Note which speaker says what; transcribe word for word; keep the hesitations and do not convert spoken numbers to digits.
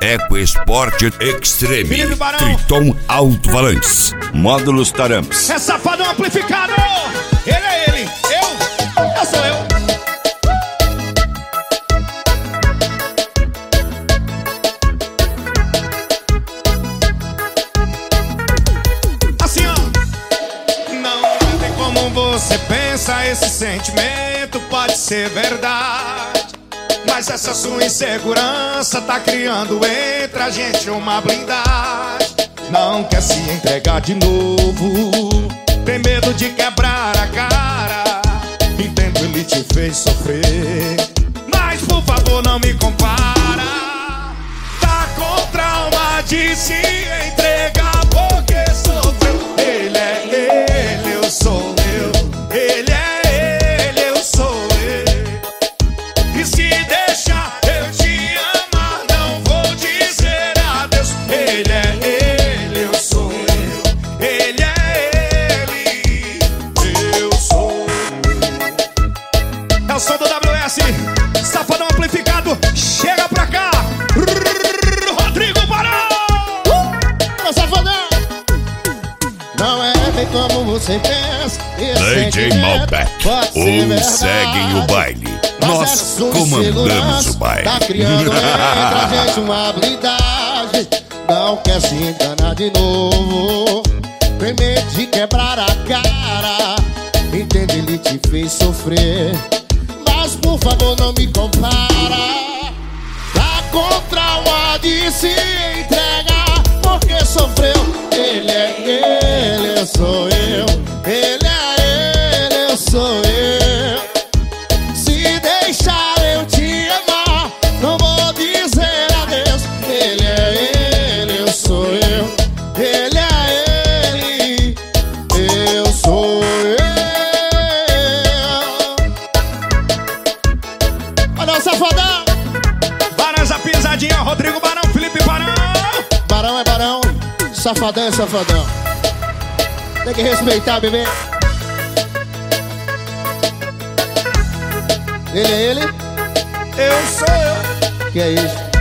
Speaker 1: EcoSport Extreme, Triton Alto-Falantes, módulos Taramps.
Speaker 2: É safadão amplificado. Ele é ele, eu, eu sou eu. Assim ó. Não tem como você pensa, esse sentimento pode ser verdade, mas essa sua insegurança tá criando entre a gente uma blindagem. Não quer se entregar de novo, tem medo de quebrar a cara. Entendo, ele te fez sofrer, mas por favor não me compara. Tá com trauma de se entregar porque sofreu. Ele é ele, eu sou eu. Ele é ele, eu sou eu. E se deixar eu te amar, não vou dizer adeus. Ele é ele, eu sou eu. Ele é ele, eu sou eu. É o som do W S, safadão amplificado. Chega pra cá, Rodrigo Barão.
Speaker 3: Uh, safadão. Não é bem como você pensa.
Speaker 1: D J Malbec, ou seguem o baile. Nós comandamos o baile.
Speaker 3: Tá criando entre a gente uma blindagem. Não quer se enganar de novo, tem medo de quebrar a cara. Entende, ele te fez sofrer, mas por favor não me compara. Tá com trauma de se entregar porque sofreu. Ele é ele, eu sou eu. Ele é ele, eu sou eu. Se deixar eu te amar, não vou dizer adeus. Ele é ele, eu sou eu. Ele é ele, eu sou eu. Olha o safadão.
Speaker 2: Barões a pisadinha, Rodrigo Barão, Felipe Barão.
Speaker 3: Barão é barão, safadão é safadão. Tem que respeitar, bebê. Ele é ele,
Speaker 2: Eu sou eu.
Speaker 3: que é isso?